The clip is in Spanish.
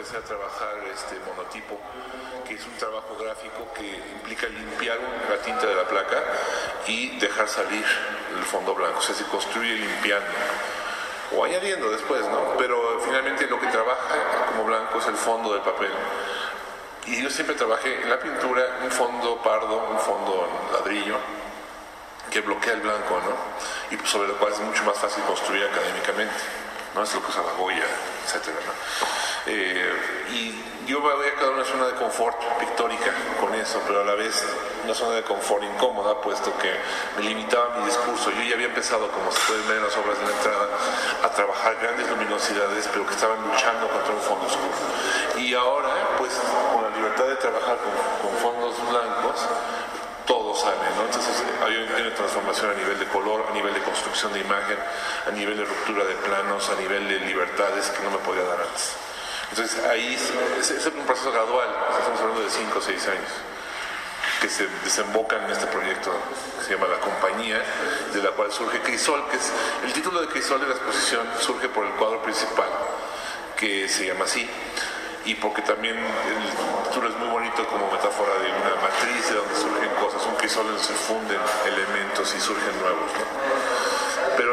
empecé a trabajar monotipo, que es un trabajo gráfico que implica limpiar la tinta de la placa y dejar salir el fondo blanco, o sea, se construye limpiando o añadiendo después, ¿no? Pero finalmente lo que trabaja como blanco es el fondo del papel. Y yo siempre trabajé en la pintura un fondo pardo, un fondo ladrillo, que bloquea el blanco, ¿no? Y pues sobre lo cual es mucho más fácil construir académicamente, ¿no? Es lo que usa la Goya, etcétera, ¿no? Y yo me voy a quedar en una zona de confort pictórica con eso, pero a la vez una zona de confort incómoda, puesto que me limitaba mi discurso. Yo ya había empezado, como se pueden ver en las obras de la entrada, a trabajar grandes luminosidades, pero que estaban luchando contra un fondo oscuro. Y ahora, pues, con la libertad de trabajar con fondos blancos, todo sale, ¿no? Entonces hay una transformación a nivel de color, a nivel de construcción de imagen, a nivel de ruptura de planos, a nivel de libertades que no me podía dar antes. Entonces ahí es un proceso gradual, estamos hablando de 5 o 6 años, que se desembocan en este proyecto que se llama La Compañía, de la cual surge Crisol, que es el título de Crisol de la exposición, surge por el cuadro principal, que se llama así, y porque también el título es muy bonito como metáfora de una matriz de donde surgen cosas, un crisol donde se funden elementos y surgen nuevos, ¿no?